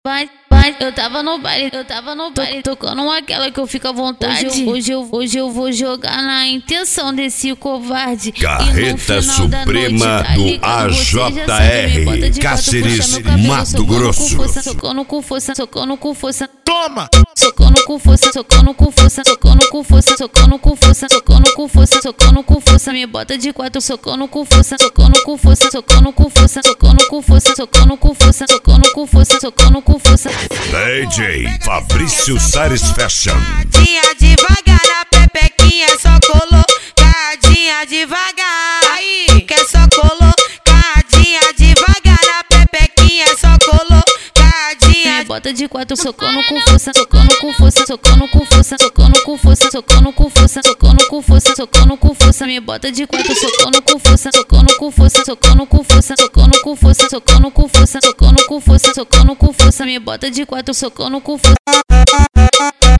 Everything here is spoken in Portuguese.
Eu tava no baile, tocando aquela que eu fico à vontade. Hoje eu vou jogar na intenção desse covarde. Carreta Suprema do AJR, Cáceres, Mato Grosso. Socando com força. Toma! Socando com força. Me bota de quatro, socando com força. DJ Fabrício Sares Fashion. Cadinha devagar na pepequinha, só colocadinha devagar. Aí, quer só colocadinha devagar na pepequinha, só colocadinha. Me bota de quatro, socando com força. Me bota de quatro, socando com força. Me bota de quatro, socando com força.